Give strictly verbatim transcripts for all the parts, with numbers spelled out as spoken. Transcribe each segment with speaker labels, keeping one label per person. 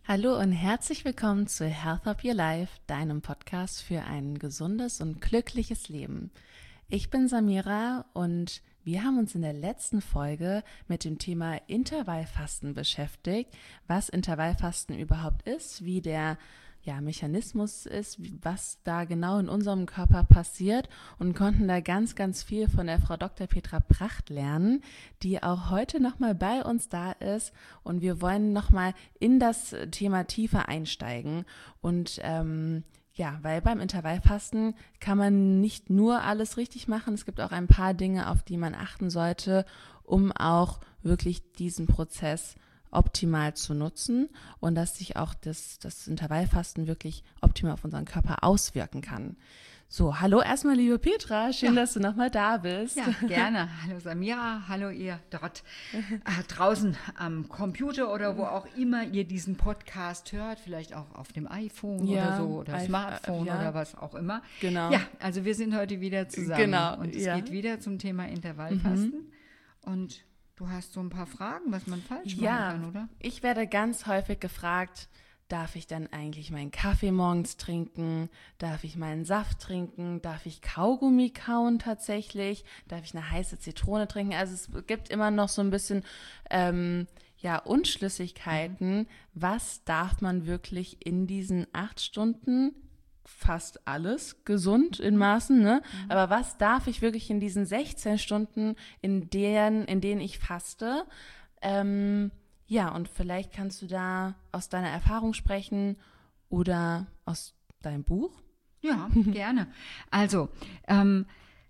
Speaker 1: Hallo und herzlich willkommen zu Health Up Your Life, deinem Podcast für ein gesundes und glückliches Leben. Ich bin Samira und wir haben uns in der letzten Folge mit dem Thema Intervallfasten beschäftigt, was Intervallfasten überhaupt ist, wie der ja, Mechanismus ist, was da genau in unserem Körper passiert und konnten da ganz, ganz viel von der Frau Doktor Petra Pracht lernen, die auch heute nochmal bei uns da ist und wir wollen nochmal in das Thema tiefer einsteigen und ähm, ja, weil beim Intervallfasten kann man nicht nur alles richtig machen, es gibt auch ein paar Dinge, auf die man achten sollte, um auch wirklich diesen Prozess optimal zu nutzen und dass sich auch das, das Intervallfasten wirklich optimal auf unseren Körper auswirken kann. So, hallo erstmal, liebe Petra, schön, ja. dass du nochmal da bist.
Speaker 2: Ja, gerne. Hallo Samira, hallo ihr dort äh, draußen am Computer oder wo auch immer ihr diesen Podcast hört, vielleicht auch auf dem iPhone ja, oder so oder I- Smartphone ja. oder was auch immer.
Speaker 1: Genau.
Speaker 2: Ja, also wir sind heute wieder zusammen
Speaker 1: genau,
Speaker 2: und es
Speaker 1: ja.
Speaker 2: geht wieder zum Thema Intervallfasten mhm. und du hast so ein paar Fragen, was man falsch machen
Speaker 1: ja,
Speaker 2: kann, oder?
Speaker 1: Ich werde ganz häufig gefragt, darf ich dann eigentlich meinen Kaffee morgens trinken? Darf ich meinen Saft trinken? Darf ich Kaugummi kauen tatsächlich? Darf ich eine heiße Zitrone trinken? Also es gibt immer noch so ein bisschen ähm, ja, Unschlüssigkeiten. Mhm. Was darf man wirklich in diesen acht Stunden fast alles gesund in Maßen, ne? Mhm. Aber was darf ich wirklich in diesen sechzehn Stunden, in denen, in denen ich faste? Ähm, ja, und vielleicht kannst du da aus deiner Erfahrung sprechen oder aus deinem Buch?
Speaker 2: Ja, gerne. Also, ähm,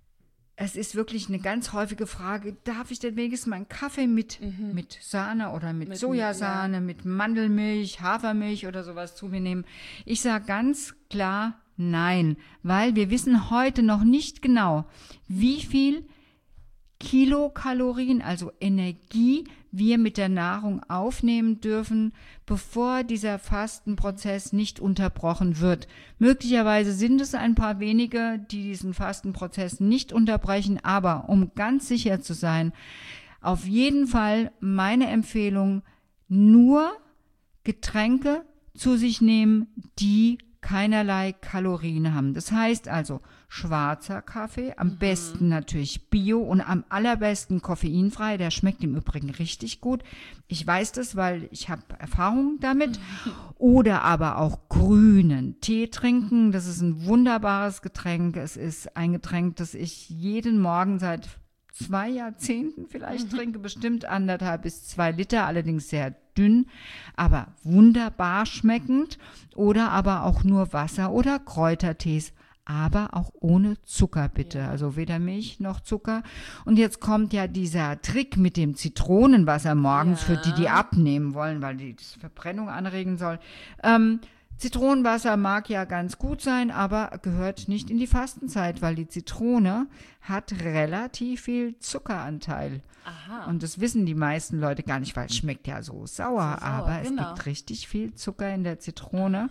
Speaker 2: es ist wirklich eine ganz häufige Frage, darf ich denn wenigstens meinen Kaffee mit, mhm. mit Sahne oder mit, mit Sojasahne, ja. mit Mandelmilch, Hafermilch oder sowas zu mir nehmen? Ich sage ganz klar nein, weil wir wissen heute noch nicht genau, wie viel Kilokalorien, also Energie, wir mit der Nahrung aufnehmen dürfen, bevor dieser Fastenprozess nicht unterbrochen wird. Möglicherweise sind es ein paar wenige, die diesen Fastenprozess nicht unterbrechen, aber um ganz sicher zu sein, auf jeden Fall meine Empfehlung, nur Getränke zu sich nehmen, die keinerlei Kalorien haben. Das heißt also schwarzer Kaffee, am mhm. besten natürlich Bio und am allerbesten koffeinfrei. Der schmeckt im Übrigen richtig gut. Ich weiß das, weil ich habe Erfahrung damit. Mhm. Oder aber auch grünen Tee trinken. Das ist ein wunderbares Getränk. Es ist ein Getränk, das ich jeden Morgen seit zwei Jahrzehnten vielleicht mhm. trinke, bestimmt anderthalb bis zwei Liter, allerdings sehr dünn, aber wunderbar schmeckend, oder aber auch nur Wasser oder Kräutertees, aber auch ohne Zucker bitte, ja. also weder Milch noch Zucker. Und jetzt kommt ja dieser Trick mit dem Zitronenwasser morgens, ja. für die, die abnehmen wollen, weil die Verbrennung anregen soll. Ähm, Zitronenwasser mag ja ganz gut sein, aber gehört nicht in die Fastenzeit, weil die Zitrone hat relativ viel Zuckeranteil. Aha. Und das wissen die meisten Leute gar nicht, weil es schmeckt ja so sauer, so sauer aber genau. es gibt richtig viel Zucker in der Zitrone.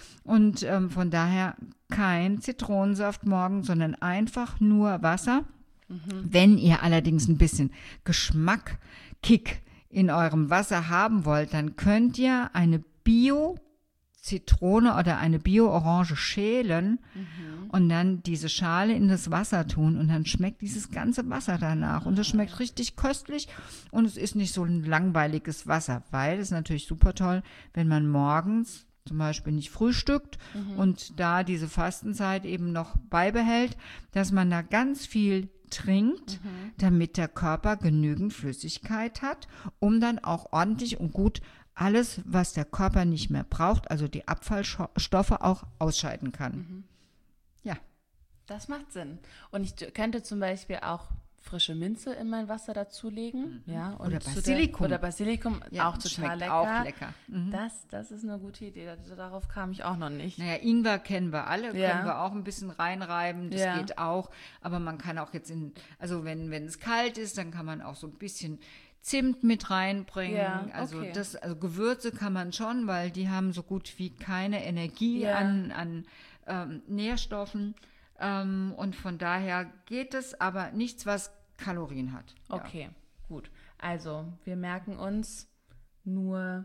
Speaker 2: Und ähm, von daher kein Zitronensaft morgen, sondern einfach nur Wasser. Mhm. Wenn ihr allerdings ein bisschen Geschmack-Kick in eurem Wasser haben wollt, dann könnt ihr eine Bio- Zitrone oder eine Bio-Orange schälen mhm. und dann diese Schale in das Wasser tun und dann schmeckt dieses ganze Wasser danach und es schmeckt richtig köstlich und es ist nicht so ein langweiliges Wasser, weil es ist natürlich super toll, wenn man morgens zum Beispiel nicht frühstückt mhm. und da diese Fastenzeit eben noch beibehält, dass man da ganz viel trinkt, mhm. damit der Körper genügend Flüssigkeit hat, um dann auch ordentlich und gut alles, was der Körper nicht mehr braucht, also die Abfallstoffe auch ausscheiden kann. Mhm. Ja.
Speaker 1: Das macht Sinn. Und ich könnte zum Beispiel auch frische Minze in mein Wasser dazulegen. Mhm. Ja, und
Speaker 2: oder Basilikum.
Speaker 1: Oder Basilikum, ja, auch total lecker.
Speaker 2: Auch lecker.
Speaker 1: Mhm. Das, das ist eine gute Idee. Darauf kam ich auch noch nicht.
Speaker 2: Naja, Ingwer kennen wir alle, ja. können wir auch ein bisschen reinreiben. Das
Speaker 1: ja.
Speaker 2: geht auch. Aber man kann auch jetzt in, also wenn, wenn es kalt ist, dann kann man auch so ein bisschen Zimt mit reinbringen,
Speaker 1: ja,
Speaker 2: also
Speaker 1: okay.
Speaker 2: das, also Gewürze kann man schon, weil die haben so gut wie keine Energie ja. an, an ähm, Nährstoffen ähm, und von daher geht es, aber nichts, was Kalorien hat.
Speaker 1: Okay, ja. gut. Also wir merken uns nur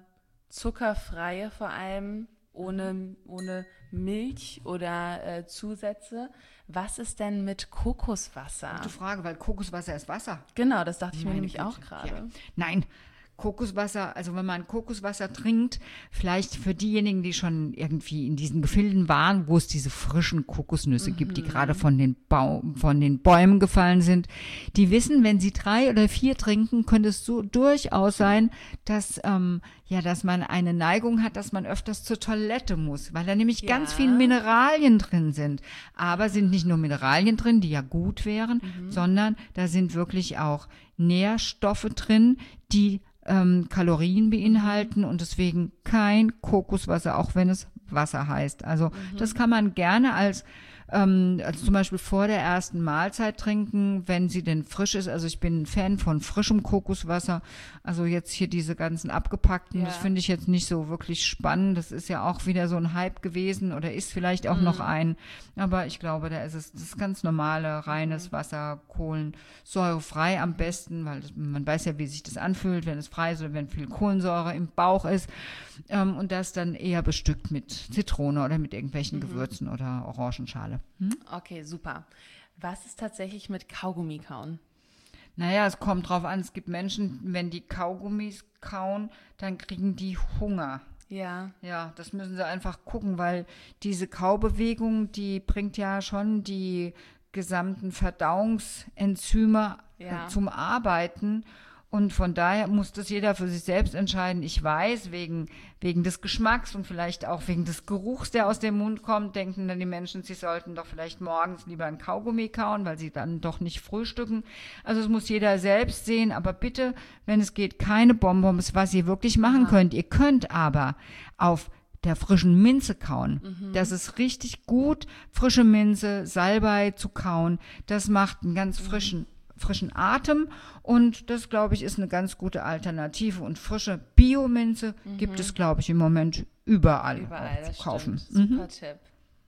Speaker 1: zuckerfreie vor allem, ohne, ohne Milch oder äh, Zusätze. Was ist denn mit Kokoswasser?
Speaker 2: Gute Frage, weil Kokoswasser ist Wasser.
Speaker 1: Genau, das dachte ich mir
Speaker 2: Meine
Speaker 1: nämlich
Speaker 2: Güte.
Speaker 1: auch gerade.
Speaker 2: Ja. Nein, Kokoswasser, also wenn man Kokoswasser trinkt, vielleicht für diejenigen, die schon irgendwie in diesen Gefilden waren, wo es diese frischen Kokosnüsse mhm. gibt, die gerade von den, Baum, von den Bäumen gefallen sind, die wissen, wenn sie drei oder vier trinken, könnte es so durchaus sein, dass, ähm, ja, dass man eine Neigung hat, dass man öfters zur Toilette muss, weil da nämlich ja. ganz viele Mineralien drin sind. Aber sind nicht nur Mineralien drin, die ja gut wären, mhm. sondern da sind wirklich auch Nährstoffe drin, die Ähm, Kalorien beinhalten und deswegen kein Kokoswasser, auch wenn es Wasser heißt. Also mhm. das kann man gerne als, ähm, also zum Beispiel vor der ersten Mahlzeit trinken, wenn sie denn frisch ist. Also ich bin ein Fan von frischem Kokoswasser. Also jetzt hier diese ganzen abgepackten, ja. das finde ich jetzt nicht so wirklich spannend. Das ist ja auch wieder so ein Hype gewesen oder ist vielleicht auch mhm. noch ein. Aber ich glaube, da ist es das ganz normale, reines mhm. Wasser, kohlensäurefrei am besten, weil das, man weiß ja, wie sich das anfühlt, wenn es frei ist oder wenn viel Kohlensäure im Bauch ist. Ähm, und das dann eher bestückt mit Zitrone oder mit irgendwelchen mhm. Gewürzen oder Orangenschale. Hm?
Speaker 1: Okay, super. Was ist tatsächlich mit Kaugummi kauen?
Speaker 2: Naja, es kommt drauf an. Es gibt Menschen, wenn die Kaugummis kauen, dann kriegen die Hunger.
Speaker 1: Ja.
Speaker 2: Ja, das müssen sie einfach gucken, weil diese Kaubewegung, die bringt ja schon die gesamten Verdauungsenzyme
Speaker 1: ja.
Speaker 2: zum Arbeiten. Und von daher muss das jeder für sich selbst entscheiden. Ich weiß, wegen, wegen des Geschmacks und vielleicht auch wegen des Geruchs, der aus dem Mund kommt, denken dann die Menschen, sie sollten doch vielleicht morgens lieber ein Kaugummi kauen, weil sie dann doch nicht frühstücken. Also es muss jeder selbst sehen. Aber bitte, wenn es geht, keine Bonbons, was ihr wirklich machen Aha. könnt. Ihr könnt aber auf der frischen Minze kauen. Mhm. Das ist richtig gut, frische Minze, Salbei zu kauen. Das macht einen ganz frischen mhm. frischen Atem und das, glaube ich, ist eine ganz gute Alternative. Und frische Biominze mhm. gibt es, glaube ich, im Moment überall,
Speaker 1: überall
Speaker 2: auch zu kaufen.
Speaker 1: Stimmt. Super mhm. Tipp.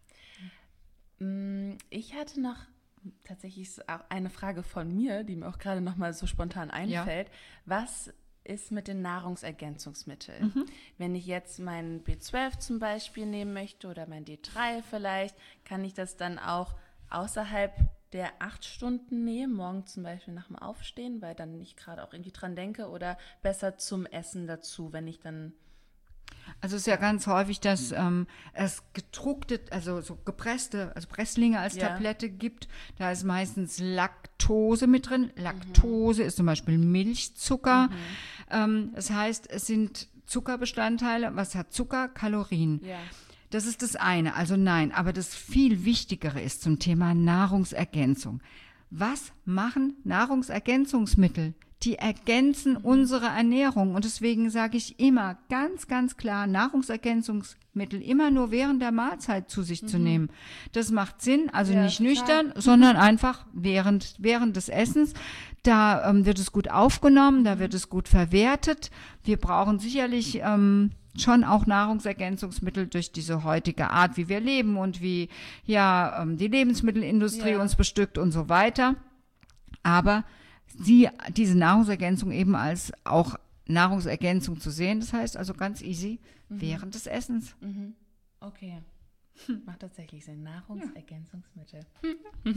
Speaker 1: Ich hatte noch tatsächlich auch eine Frage von mir, die mir auch gerade noch mal so spontan einfällt. Ja. Was ist mit den Nahrungsergänzungsmitteln? Mhm. Wenn ich jetzt mein B zwölf zum Beispiel nehmen möchte oder mein D drei vielleicht, kann ich das dann auch außerhalb der acht Stunden nehmen, morgen zum Beispiel nach dem Aufstehen, weil dann ich gerade auch irgendwie dran denke, oder besser zum Essen dazu, wenn ich dann...
Speaker 2: Also es ist ja ganz häufig, dass ähm, es gedruckte, also so gepresste, also Presslinge als
Speaker 1: ja.
Speaker 2: Tablette gibt. Da ist meistens Laktose mit drin. Laktose mhm. ist zum Beispiel Milchzucker. Mhm. Ähm, das heißt, es sind Zuckerbestandteile. Was hat Zucker? Kalorien.
Speaker 1: Ja.
Speaker 2: Das ist das eine, also nein, aber das viel Wichtigere ist zum Thema Nahrungsergänzung. Was machen Nahrungsergänzungsmittel? Die ergänzen unsere Ernährung und deswegen sage ich immer ganz, ganz klar, Nahrungsergänzungsmittel immer nur während der Mahlzeit zu sich mhm. zu nehmen. Das macht Sinn, also ja, nicht nüchtern, total. sondern einfach während, während des Essens. Da ähm, wird es gut aufgenommen, da wird es gut verwertet. Wir brauchen sicherlich ähm, schon auch Nahrungsergänzungsmittel durch diese heutige Art, wie wir leben und wie ja ähm, die Lebensmittelindustrie ja. uns bestückt und so weiter. Aber sie, diese Nahrungsergänzung eben als auch Nahrungsergänzung zu sehen, das heißt also ganz easy mhm. während des Essens.
Speaker 1: Mhm. Okay. Macht tatsächlich Sinn. Nahrungsergänzungsmittel. Ja.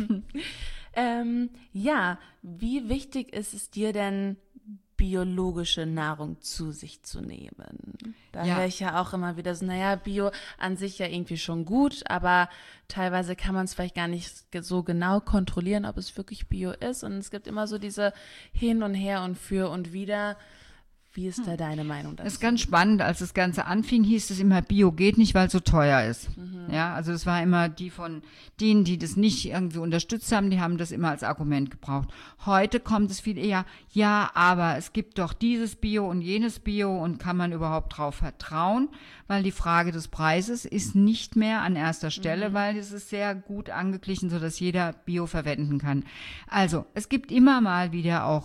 Speaker 1: ähm, ja, wie wichtig ist es dir denn, biologische Nahrung zu sich zu nehmen? Da
Speaker 2: ja.
Speaker 1: höre ich ja auch immer wieder so, naja, Bio an sich ja irgendwie schon gut, aber teilweise kann man es vielleicht gar nicht so genau kontrollieren, ob es wirklich Bio ist. Und es gibt immer so diese Hin und Her und für und wider. Wie ist da deine Meinung dazu?
Speaker 2: Das ist ganz spannend. Als das Ganze anfing, hieß es immer, Bio geht nicht, weil es so teuer ist. Mhm. Ja, also es war immer die von denen, die das nicht irgendwie unterstützt haben, die haben das immer als Argument gebraucht. Heute kommt es viel eher, ja, aber es gibt doch dieses Bio und jenes Bio und kann man überhaupt drauf vertrauen? Weil die Frage des Preises ist nicht mehr an erster Stelle, mhm. weil es ist sehr gut angeglichen, sodass jeder Bio verwenden kann. Also, es gibt immer mal wieder auch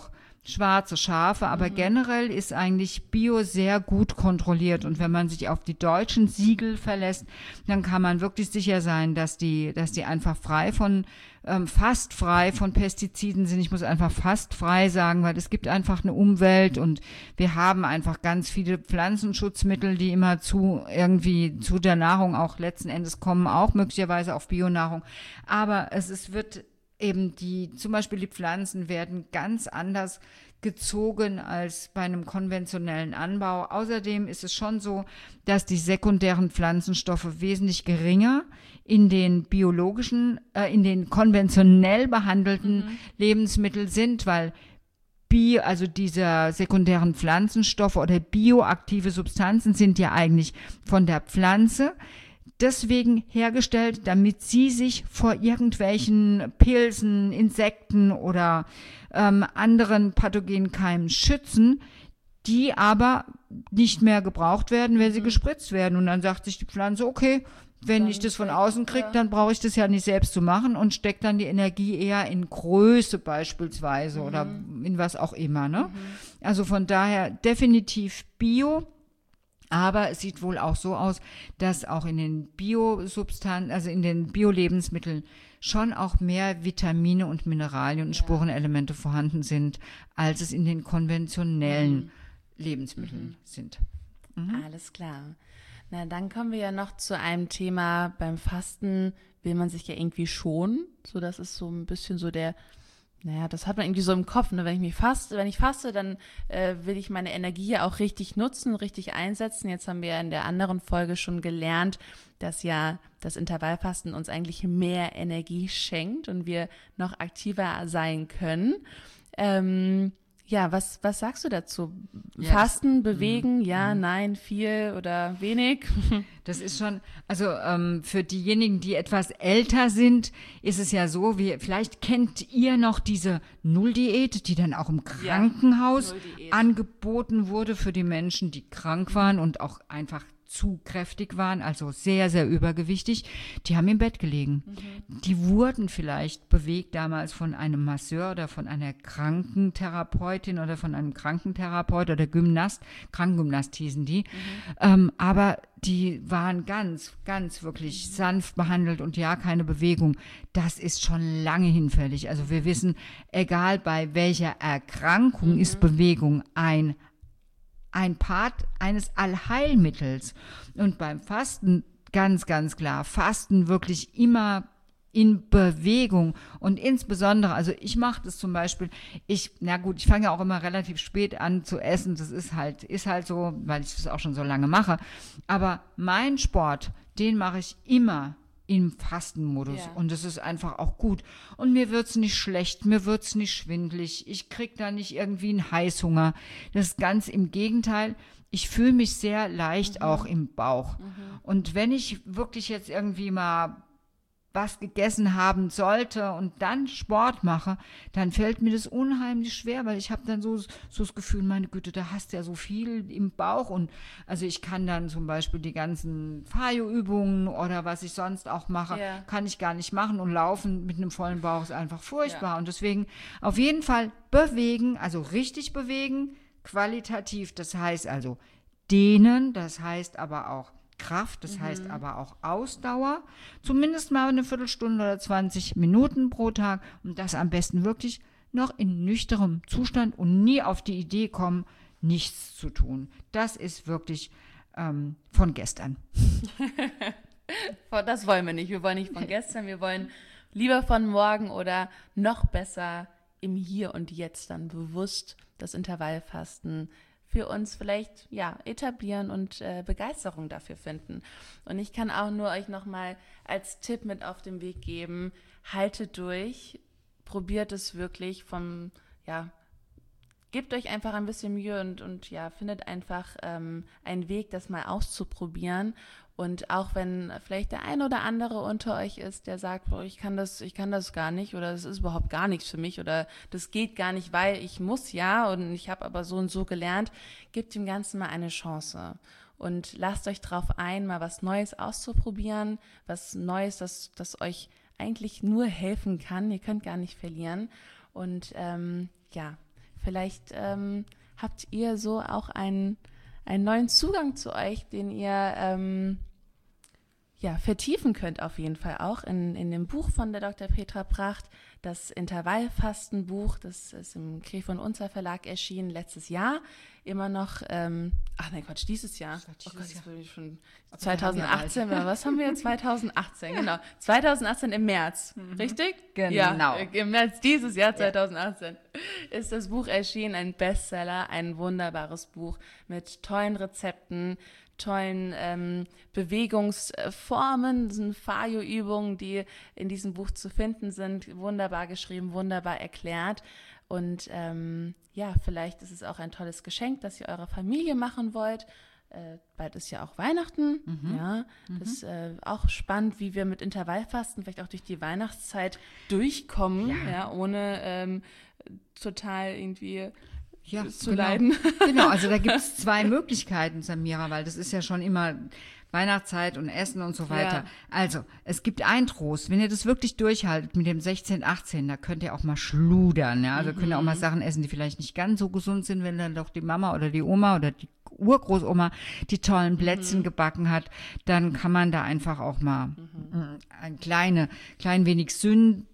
Speaker 2: schwarze Schafe, aber mhm. generell ist eigentlich Bio sehr gut kontrolliert. Und wenn man sich auf die deutschen Siegel verlässt, dann kann man wirklich sicher sein, dass die, dass die einfach frei von, ähm, fast frei von Pestiziden sind. Ich muss einfach fast frei sagen, weil es gibt einfach eine Umwelt und wir haben einfach ganz viele Pflanzenschutzmittel, die immer zu irgendwie zu der Nahrung auch letzten Endes kommen, auch möglicherweise auf Bionahrung. Aber es ist, wird eben die, zum Beispiel die Pflanzen werden ganz anders gezogen als bei einem konventionellen Anbau. Außerdem ist es schon so, dass die sekundären Pflanzenstoffe wesentlich geringer in den biologischen, äh, in den konventionell behandelten mhm. Lebensmitteln sind, weil Bio, also diese sekundären Pflanzenstoffe oder bioaktive Substanzen sind ja eigentlich von der Pflanze deswegen hergestellt, damit sie sich vor irgendwelchen Pilzen, Insekten oder ähm, anderen pathogenen Keimen schützen, die aber nicht mehr gebraucht werden, wenn sie gespritzt werden. Und dann sagt sich die Pflanze, okay, wenn dann ich das von außen kriege, dann brauche ich das ja nicht selbst zu machen und steckt dann die Energie eher in Größe beispielsweise mhm. oder in was auch immer. Ne? Mhm. Also von daher definitiv Bio. Aber es sieht wohl auch so aus, dass auch in den Biosubstanzen, also in den Bio-Lebensmitteln schon auch mehr Vitamine und Mineralien und ja. Spurenelemente vorhanden sind, als es in den konventionellen mhm. Lebensmitteln mhm. sind.
Speaker 1: Mhm. Alles klar. Na, dann kommen wir ja noch zu einem Thema. Beim Fasten will man sich ja irgendwie schonen. So, das ist so ein bisschen so der Naja, das hat man irgendwie so im Kopf, ne? Wenn ich mich faste, wenn ich faste, dann äh, will ich meine Energie ja auch richtig nutzen, richtig einsetzen. Jetzt haben wir ja in der anderen Folge schon gelernt, dass ja das Intervallfasten uns eigentlich mehr Energie schenkt und wir noch aktiver sein können. Ähm, ja, was, was sagst du dazu? Yes. Fasten, bewegen, mhm. ja, nein, viel oder wenig?
Speaker 2: Das ist schon, also ähm, für diejenigen, die etwas älter sind, ist es ja so, wie vielleicht kennt ihr noch diese Nulldiät, die dann auch im Krankenhaus ja, angeboten wurde für die Menschen, die krank waren und auch einfach zu kräftig waren, also sehr, sehr übergewichtig, die haben im Bett gelegen. Mhm. Die wurden vielleicht bewegt damals von einem Masseur oder von einer Krankentherapeutin oder von einem Krankentherapeut oder Gymnast, Krankengymnast hießen die, mhm. ähm, aber die waren ganz, ganz wirklich sanft behandelt und ja, keine Bewegung. Das ist schon lange hinfällig. Also wir wissen, egal bei welcher Erkrankung mhm. ist Bewegung ein ein Part eines Allheilmittels. Und beim Fasten ganz, ganz klar, Fasten wirklich immer in Bewegung und insbesondere, also ich mache das zum Beispiel, ich, na gut, ich fange ja auch immer relativ spät an zu essen, das ist halt, ist halt so, weil ich das auch schon so lange mache, aber mein Sport, den mache ich immer im Fastenmodus ja. und das ist einfach auch gut. Und mir wird's nicht schlecht, mir wird's nicht schwindelig, ich krieg da nicht irgendwie einen Heißhunger. Das ist ganz im Gegenteil. Ich fühle mich sehr leicht mhm. auch im Bauch. Mhm. Und wenn ich wirklich jetzt irgendwie mal was gegessen haben sollte und dann Sport mache, dann fällt mir das unheimlich schwer, weil ich habe dann so, so das Gefühl, meine Güte, da hast du ja so viel im Bauch und also ich kann dann zum Beispiel die ganzen Fajo-Übungen oder was ich sonst auch mache, ja. kann ich gar nicht machen und laufen mit einem vollen Bauch ist einfach furchtbar ja. und deswegen auf jeden Fall bewegen, also richtig bewegen, qualitativ, das heißt also dehnen, das heißt aber auch Kraft, das mhm. heißt aber auch Ausdauer, zumindest mal eine Viertelstunde oder zwanzig Minuten pro Tag und das am besten wirklich noch in nüchternem Zustand und nie auf die Idee kommen, nichts zu tun. Das ist wirklich ähm, von gestern.
Speaker 1: Das wollen wir nicht. Wir wollen nicht von gestern, wir wollen lieber von morgen oder noch besser im Hier und Jetzt dann bewusst das Intervallfasten für uns vielleicht ja etablieren und äh, Begeisterung dafür finden. Und ich kann auch nur euch nochmal als Tipp mit auf den Weg geben, haltet durch, probiert es wirklich vom, ja, gebt euch einfach ein bisschen Mühe und, und ja, findet einfach ähm, einen Weg, das mal auszuprobieren. Und auch wenn vielleicht der ein oder andere unter euch ist, der sagt, boah, ich kann das, ich kann das gar nicht oder das ist überhaupt gar nichts für mich oder das geht gar nicht, weil ich muss ja und ich habe aber so und so gelernt, gebt dem Ganzen mal eine Chance und lasst euch drauf ein, mal was Neues auszuprobieren, was Neues, das, das euch eigentlich nur helfen kann. Ihr könnt gar nicht verlieren und ähm, ja, vielleicht ähm, habt ihr so auch einen, einen neuen Zugang zu euch, den ihr ähm, ja, vertiefen könnt auf jeden Fall auch in, in dem Buch von der Doktor Petra Pracht, das Intervallfastenbuch, das ist im Gref und Unzer Verlag erschienen letztes Jahr, immer noch, ähm, ach nein, Quatsch, dieses Jahr,
Speaker 2: dieses
Speaker 1: oh Gott, jetzt bin ich schon
Speaker 2: Jahr.
Speaker 1: zwanzig achtzehn, was haben wir jetzt, zwanzig achtzehn, genau, zwanzig achtzehn im März, mhm. richtig?
Speaker 2: Genau.
Speaker 1: Ja, im März dieses Jahr, zwanzig achtzehn, ja. ist das Buch erschienen, ein Bestseller, ein wunderbares Buch mit tollen Rezepten, tollen ähm, Bewegungsformen, das sind Fayo-Übungen, die in diesem Buch zu finden sind, wunderbar geschrieben, wunderbar erklärt und ähm, ja, vielleicht ist es auch ein tolles Geschenk, das ihr eurer Familie machen wollt. Äh, bald ist ja auch Weihnachten, mhm. ja, das ist äh, auch spannend, wie wir mit Intervallfasten vielleicht auch durch die Weihnachtszeit durchkommen, ja, ja ohne ähm, total irgendwie
Speaker 2: Ja,
Speaker 1: zu
Speaker 2: genau.
Speaker 1: leiden.
Speaker 2: Genau, also da gibt es zwei Möglichkeiten, Samira, weil das ist ja schon immer Weihnachtszeit und Essen und so weiter. Ja. Also, es gibt einen Trost, wenn ihr das wirklich durchhaltet mit dem sechzehn, achtzehn, da könnt ihr auch mal schludern, ja, also mhm. könnt ihr auch mal Sachen essen, die vielleicht nicht ganz so gesund sind, wenn dann doch die Mama oder die Oma oder die Urgroßoma die tollen Plätzchen mhm. gebacken hat, dann kann man da einfach auch mal mhm. ein kleine, klein wenig Sünden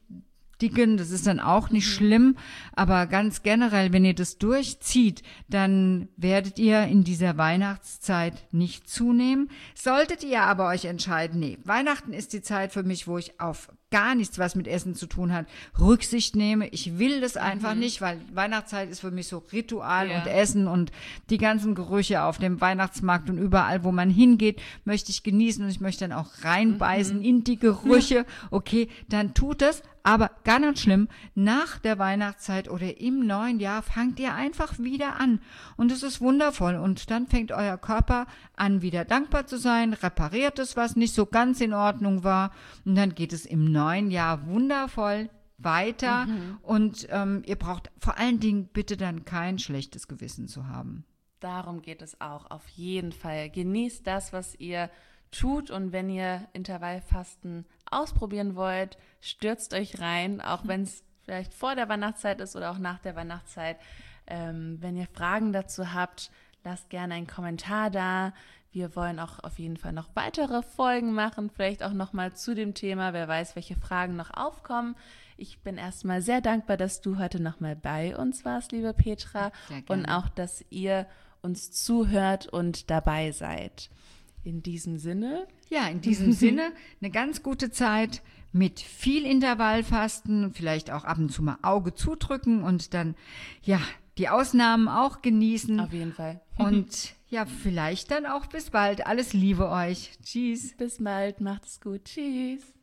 Speaker 2: das ist dann auch nicht mhm. schlimm, aber ganz generell, wenn ihr das durchzieht, dann werdet ihr in dieser Weihnachtszeit nicht zunehmen. Solltet ihr aber euch entscheiden, nee, Weihnachten ist die Zeit für mich, wo ich auf gar nichts, was mit Essen zu tun hat, Rücksicht nehme. Ich will das einfach mhm. nicht, weil Weihnachtszeit ist für mich so Ritual ja. und Essen und die ganzen Gerüche auf dem Weihnachtsmarkt und überall, wo man hingeht, möchte ich genießen und ich möchte dann auch reinbeißen mhm. in die Gerüche. Okay, dann tut es. Aber gar nicht schlimm, nach der Weihnachtszeit oder im neuen Jahr fangt ihr einfach wieder an. Und es ist wundervoll. Und dann fängt euer Körper an, wieder dankbar zu sein, repariert es, was nicht so ganz in Ordnung war. Und dann geht es im neuen Jahr wundervoll weiter. Mhm. Und ähm, ihr braucht vor allen Dingen bitte dann kein schlechtes Gewissen zu haben.
Speaker 1: Darum geht es auch, auf jeden Fall. Genießt das, was ihr tut, und wenn ihr Intervallfasten ausprobieren wollt, stürzt euch rein, auch wenn es vielleicht vor der Weihnachtszeit ist oder auch nach der Weihnachtszeit. Ähm, wenn ihr Fragen dazu habt, lasst gerne einen Kommentar da. Wir wollen auch auf jeden Fall noch weitere Folgen machen, vielleicht auch nochmal zu dem Thema, wer weiß, welche Fragen noch aufkommen. Ich bin erstmal sehr dankbar, dass du heute nochmal bei uns warst, liebe Petra, und auch, dass ihr uns zuhört und dabei seid. In diesem Sinne?
Speaker 2: Ja, in diesem Sinne eine ganz gute Zeit mit viel Intervallfasten, vielleicht auch ab und zu mal Auge zudrücken und dann, ja, die Ausnahmen auch genießen.
Speaker 1: Auf jeden Fall.
Speaker 2: Und ja, vielleicht dann auch bis bald. Alles Liebe euch. Tschüss.
Speaker 1: Bis bald. Macht es gut. Tschüss.